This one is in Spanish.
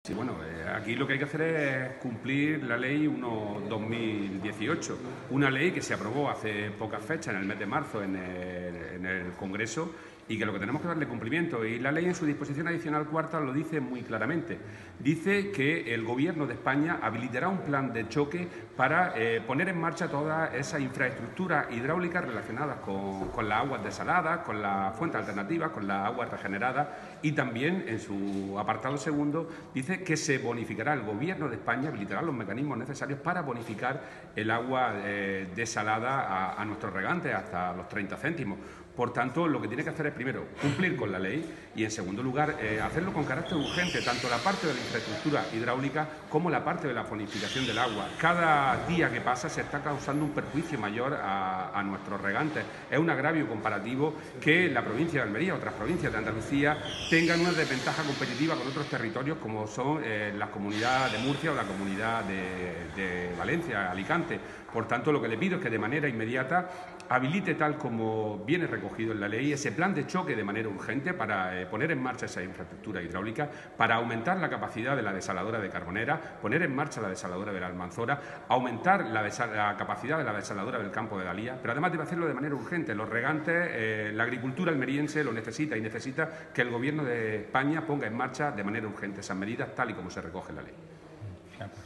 Sí, bueno, aquí lo que hay que hacer es cumplir la ley 1/2018, una ley que se aprobó hace pocas fechas, en el mes de marzo, en el Congreso, y que lo que tenemos que darle cumplimiento. Y la ley en su disposición adicional cuarta lo dice muy claramente. Dice que el Gobierno de España habilitará un plan de choque para poner en marcha todas esas infraestructuras hidráulicas relacionadas con las aguas desaladas, con las fuentes alternativas, con las aguas regeneradas, y también en su apartado segundo dice que se bonificará, el Gobierno de España habilitará los mecanismos necesarios para bonificar el agua desalada a nuestros regantes hasta los 30 céntimos. Por tanto, lo que tiene que hacer es, primero, cumplir con la ley y, en segundo lugar, hacerlo con carácter urgente, tanto la parte de la infraestructura hidráulica como la parte de la bonificación del agua. Cada día que pasa se está causando un perjuicio mayor a nuestros regantes. Es un agravio comparativo que la provincia de Almería, otras provincias de Andalucía, tengan una desventaja competitiva con otros territorios como son las comunidades de Murcia o la comunidad de Valencia, Alicante. Por tanto, lo que le pido es que de manera inmediata habilite, tal como viene recogido en la ley, ese plan de choque de manera urgente para poner en marcha esa infraestructura hidráulica, para aumentar la capacidad de la desaladora de Carbonera, poner en marcha la desaladora de la Almanzora, aumentar la capacidad de la desaladora del Campo de Dalía, pero además debe hacerlo de manera urgente. Los regantes, la agricultura almeriense lo necesita, y necesita que el Gobierno de España ponga en marcha de manera urgente esas medidas tal y como se recoge en la ley.